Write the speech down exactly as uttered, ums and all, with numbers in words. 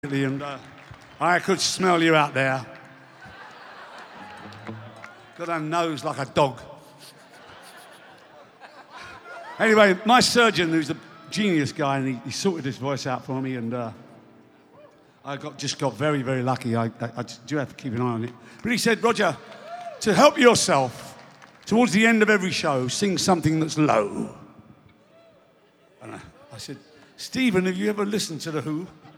And uh, I could smell you out there. Got a nose like a dog. Anyway, my surgeon, who's a genius guy, and he, he sorted his voice out for me, and uh, I got just got very, very lucky. I, I, I do have to keep an eye on it. But he said, Roger, to help yourself, towards the end of every show, sing something that's low. And I, I said, Stephen, have you ever listened to The Who?